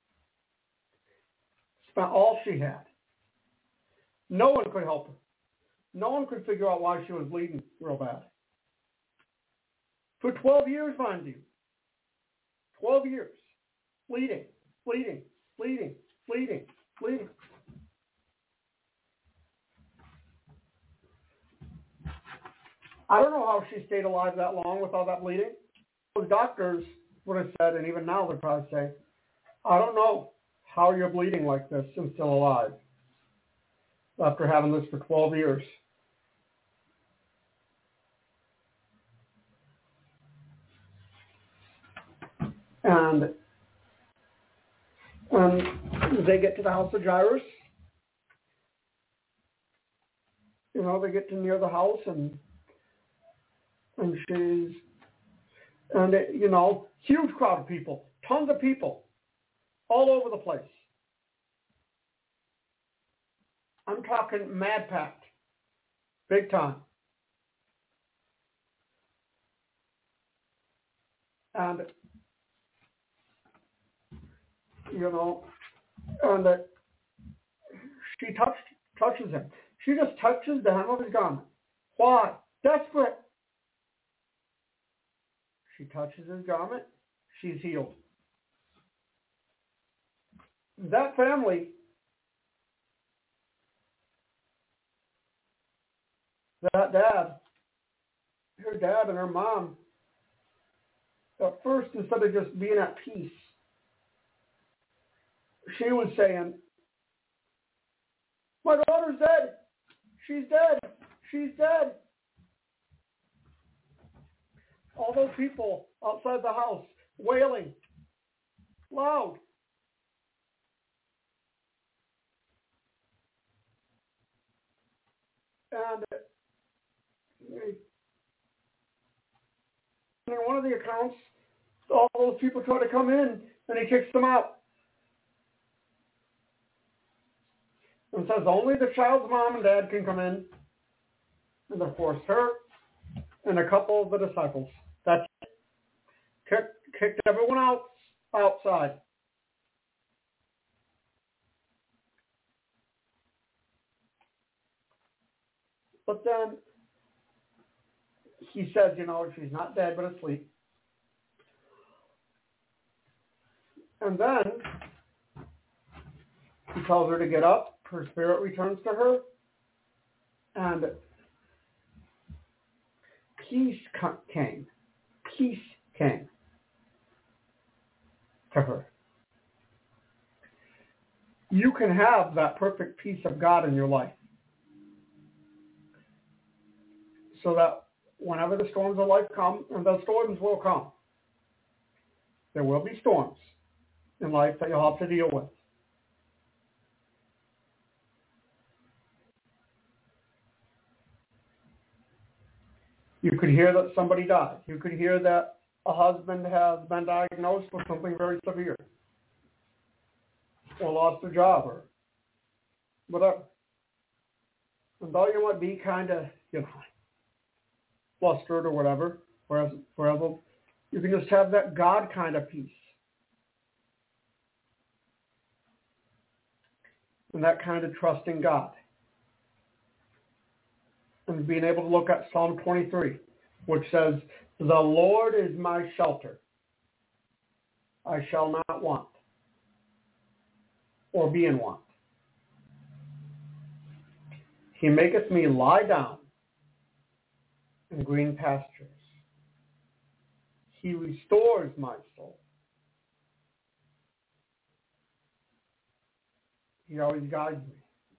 Spent all she had. No one could help her. No one could figure out why she was bleeding real bad. For 12 years, mind you. 12 years. Bleeding, bleeding, bleeding, bleeding, bleeding. I don't know how she stayed alive that long with all that bleeding. Those doctors would have said, and even now they'd probably say, I don't know how you're bleeding like this and still alive after having this for 12 years. And they get to the house of Jairus. They get to near the house and she's, huge crowd of people, tons of people, all over the place. I'm talking mad packed, big time. And, she touches him. She just touches the hem of his garment. Why? Desperate. She touches his garment. She's healed. That family, that dad, her dad and her mom, at first, instead of just being at peace, she was saying, my daughter's dead. She's dead. She's dead. All those people outside the house wailing loud. And in one of the accounts, all those people try to come in and he kicks them out. And says only the child's mom and dad can come in. And they forced her and a couple of the disciples. That's it. Kicked everyone outside. But then he says, she's not dead but asleep. And then he tells her to get up. Her spirit returns to her. And peace came. Peace came to her. You can have that perfect peace of God in your life. So that whenever the storms of life come, and the storms will come, there will be storms in life that you'll have to deal with. You could hear that somebody died. You could hear that a husband has been diagnosed with something very severe, or lost their job, or whatever. And though you might be kind of, flustered or whatever, forever, you can just have that God kind of peace. And that kind of trust in God. And being able to look at Psalm 23, which says, the Lord is my shelter. I shall not want or be in want. He maketh me lie down in green pastures. He restores my soul. He always guides me.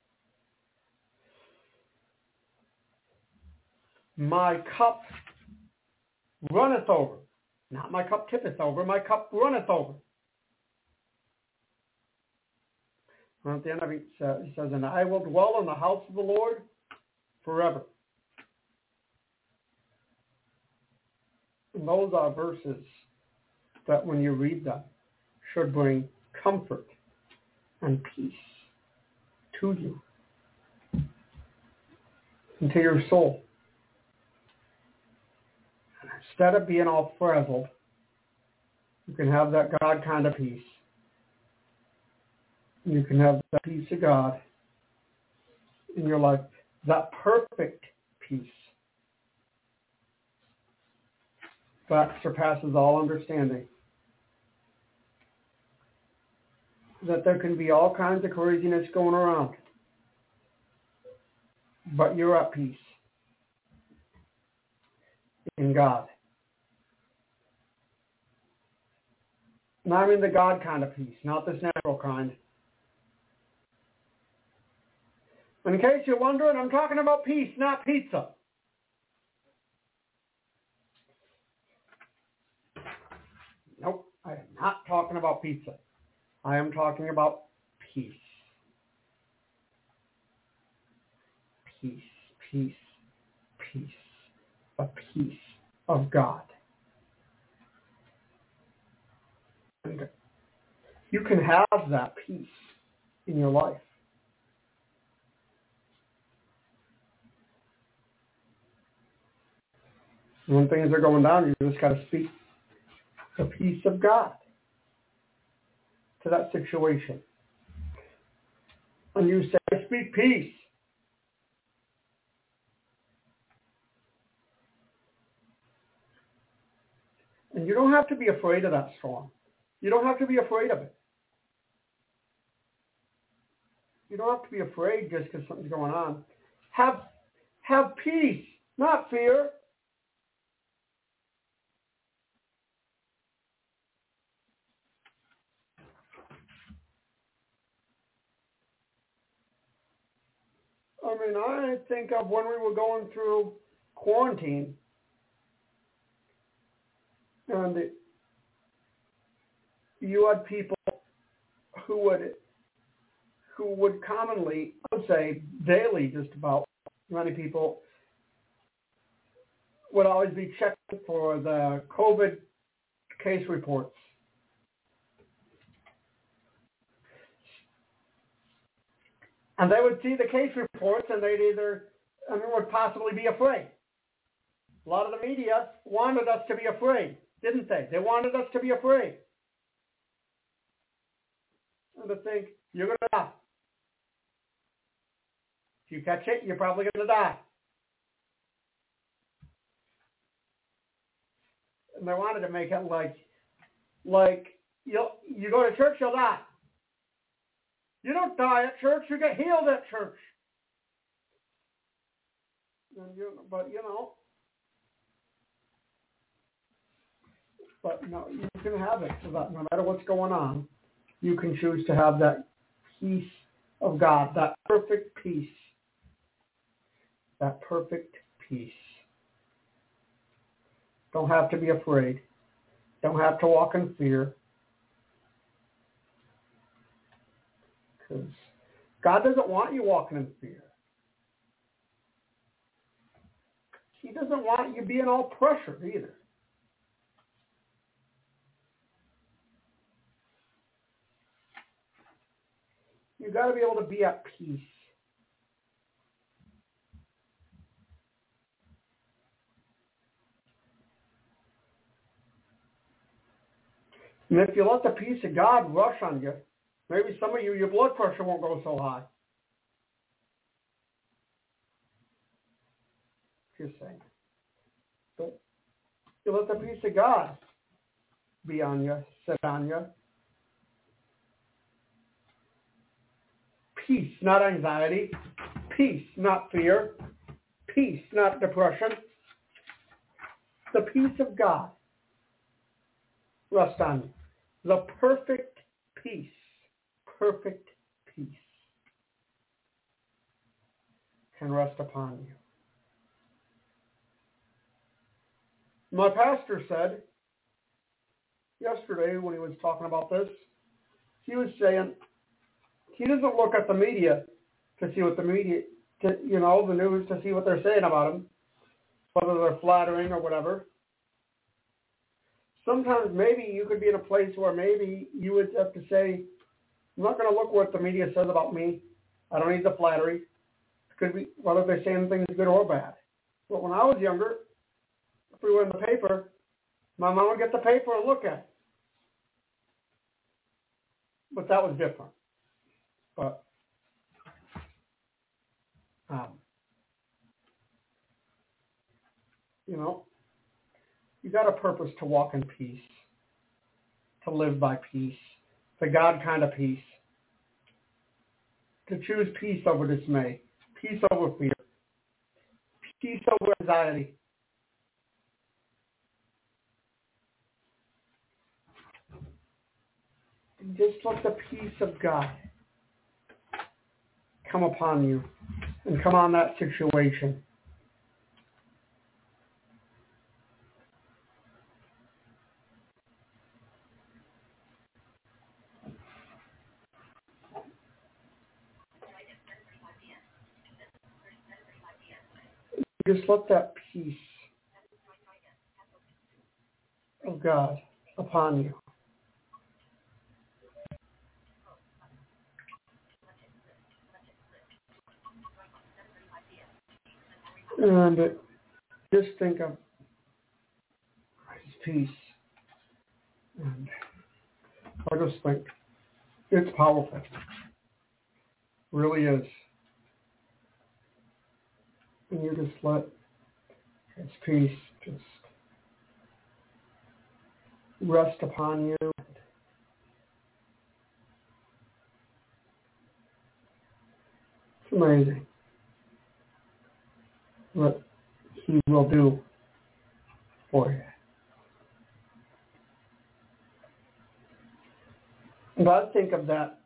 My cup runneth over. Not my cup tippeth over, my cup runneth over. And at the end of it, he says, and I will dwell in the house of the Lord forever. And those are verses that when you read them should bring comfort and peace to you and to your soul. And instead of being all frazzled, you can have that God kind of peace. You can have that peace of God in your life, that perfect peace that surpasses all understanding. That there can be all kinds of craziness going around, but you're at peace in God. And I mean the God kind of peace, not this natural kind. In case you're wondering, I'm talking about peace, not pizza. Nope, I am not talking about pizza. I am talking about peace. Peace, peace, peace. The peace of God. And you can have that peace in your life. When things are going down, you just got to speak the peace of God to that situation. And you say, speak peace. And you don't have to be afraid of that storm. You don't have to be afraid of it. You don't have to be afraid just because something's going on. Have peace, not fear. I mean, I think of when we were going through quarantine, and you had people who would commonly, I would say daily just about, many people would always be checking for the COVID case reports. And they would see the case reports and would possibly be afraid. A lot of the media wanted us to be afraid, didn't they? They wanted us to be afraid. And to think, you're going to die. If you catch it, you're probably going to die. and they wanted to make it like you go to church, you'll die. You don't die at church, you get healed at church. But no, you can have it. So that no matter what's going on, you can choose to have that peace of God, that perfect peace. That perfect peace. Don't have to be afraid. Don't have to walk in fear. Because God doesn't want you walking in fear. He doesn't want you being all pressured either. You got to be able to be at peace. And if you let the peace of God rush on you, maybe some of you, your blood pressure won't go so high. Just saying. But you let the peace of God be on you, sit on you. Peace, not anxiety. Peace, not fear. Peace, not depression. The peace of God rest on you. The perfect peace. Perfect peace can rest upon you. My pastor said yesterday when he was talking about this, he was saying he doesn't look at the media to see what the media, the news to see what they're saying about him, whether they're flattering or whatever. Sometimes maybe you could be in a place where maybe you would have to say, I'm not going to look what the media says about me. I don't need the flattery. It could be whether they're saying things good or bad. But when I was younger, if we were in the paper, my mom would get the paper and look at it. But that was different. But, you got a purpose to walk in peace, to live by peace, the God kind of peace, to choose peace over dismay, peace over fear, peace over anxiety. And just let the peace of God come upon you and come on that situation. Just let that peace of God upon you. And just think of His peace. And I just think it's powerful. It really is. And you just let His peace just rest upon you. It's amazing what He will do for you. And I think of that.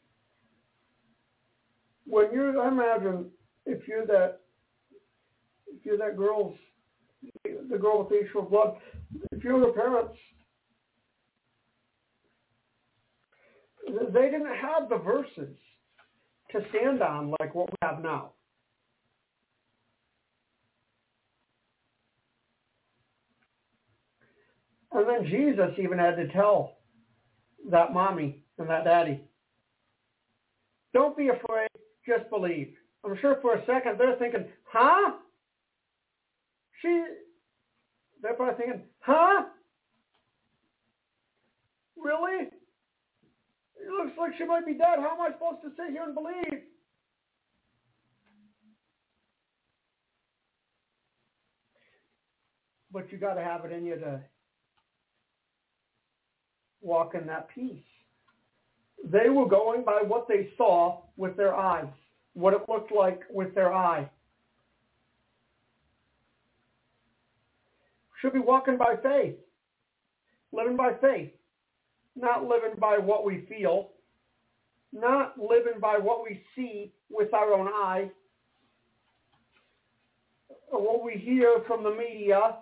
I imagine if you're that the girl with the issue of blood, if you're the parents, they didn't have the verses to stand on like what we have now. And then Jesus even had to tell that mommy and that daddy, don't be afraid, just believe. I'm sure for a second they're thinking, huh? They're probably thinking, huh? Really? It looks like she might be dead. How am I supposed to sit here and believe? But you got to have it in you to walk in that peace. They were going by what they saw with their eyes, what it looked like with their eye. Should be walking by faith, living by faith, not living by what we feel, not living by what we see with our own eye, or what we hear from the media,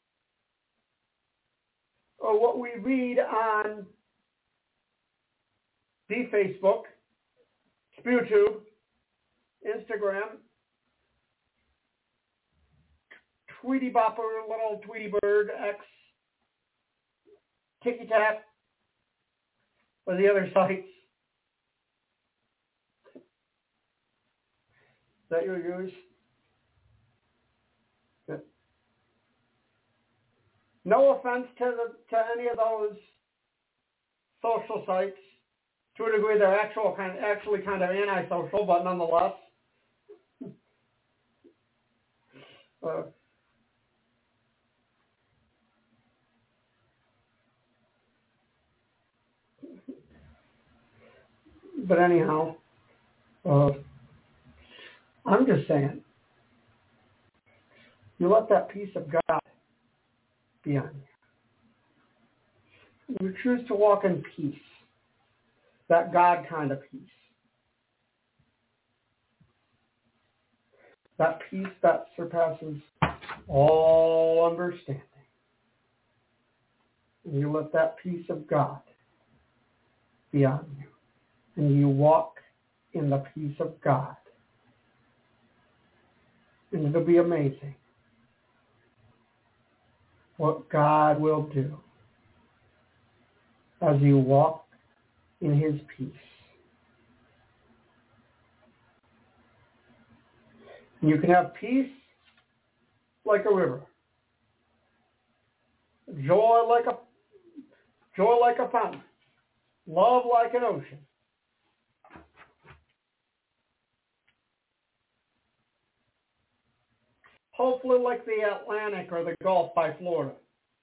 or what we read on the Facebook, YouTube, Instagram, Tweety Bopper, little Tweety Bird, X, Ticky Tack, or the other sites that you use. No offense to any of those social sites. To a degree, they're actually kind of antisocial, but nonetheless. But anyhow, I'm just saying, you let that peace of God be on you. You choose to walk in peace, that God kind of peace. That peace that surpasses all understanding. And you let that peace of God be on you. And you walk in the peace of God. And it'll be amazing what God will do as you walk in his peace. And you can have peace like a river, joy like a fountain, love like an ocean. Hopefully like the Atlantic or the Gulf by Florida.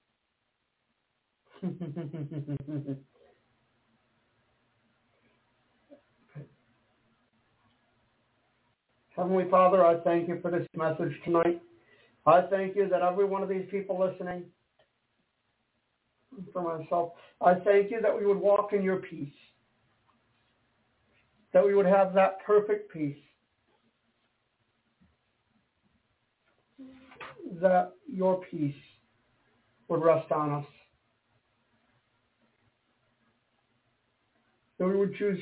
Heavenly Father, I thank you for this message tonight. I thank you that every one of these people listening, for myself, I thank you that we would walk in your peace, that we would have that perfect peace, that your peace would rest on us, that we would choose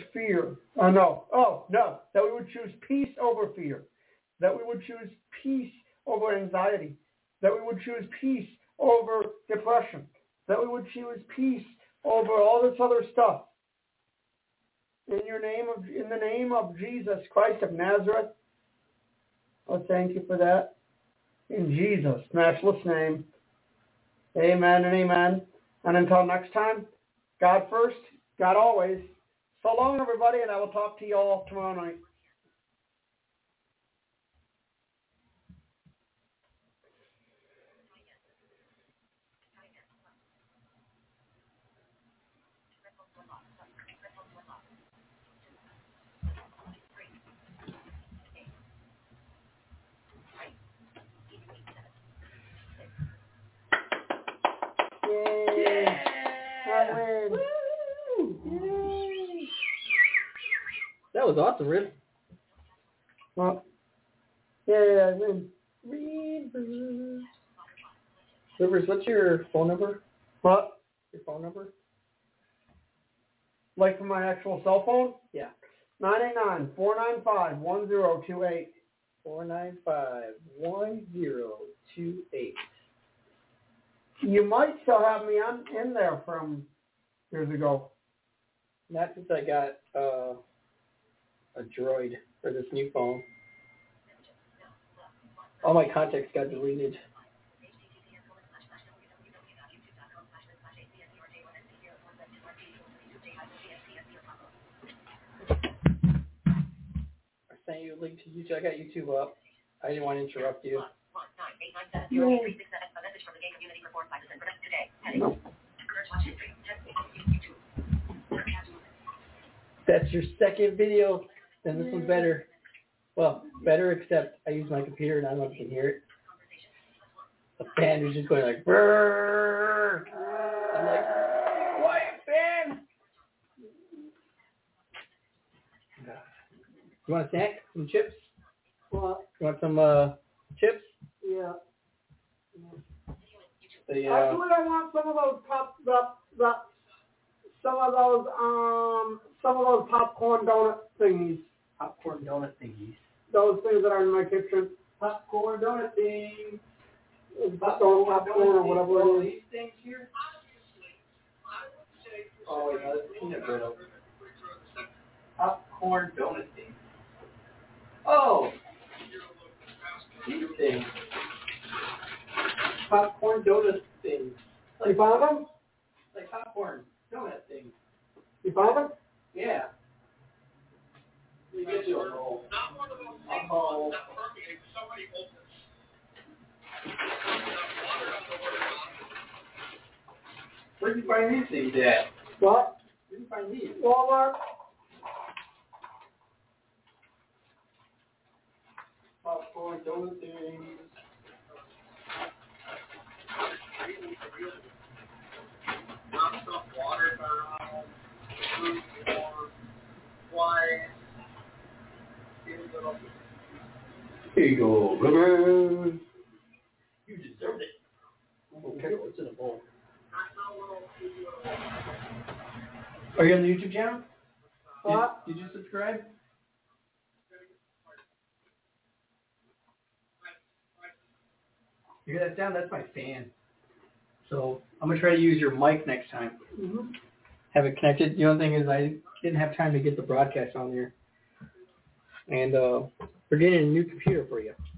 that we would choose peace over fear, that we would choose peace over anxiety, that we would choose peace over depression, that we would choose peace over all this other stuff. In the name of Jesus Christ of Nazareth, I thank you for that. In Jesus' matchless name, amen and amen. And until next time, God first, God always. So long, everybody, and I will talk to you all tomorrow night. Yay! I win. Yay. That was awesome, Rip. Well, yeah, I win. Rivers, what's your phone number? What? Your phone number? Like for my actual cell phone? Yeah. 989-495-1028. 495-1028. You might still have me in there from years ago. Not since I got a Droid for this new phone. All my contacts got deleted. I sent you a link to YouTube. I got YouTube up. I didn't want to interrupt you. No. That's your second video. Then this one's better. Well, better except I use my computer and I don't know if you can hear it. The fan is just going like, brrrr. I'm like, quiet fan. You want a snack? Some chips? What? You want some chips? Yeah. The, Actually, I want some of those some of those popcorn donut thingies. popcorn donut thingies. Those things that are in my kitchen. Popcorn donut things. Popcorn or whatever it is. These things here? Oh, yeah, that's peanut brittle. Popcorn donut things. Oh! These things. Popcorn donut things. You found them? Like popcorn donut things. You found them? Yeah. Let me get you a bowl. A bowl. Where'd you find these things at? What? Where'd you find these? Walmart. Popcorn donut things. Here you go, brother. You deserved it. Okay, what's in a bowl? Are you on the YouTube channel? What? Did you subscribe? You hear that sound? That's my fan. So I'm gonna try to use your mic next time. Mm-hmm. Have it connected. The only thing is I didn't have time to get the broadcast on there, and we're getting a new computer for you.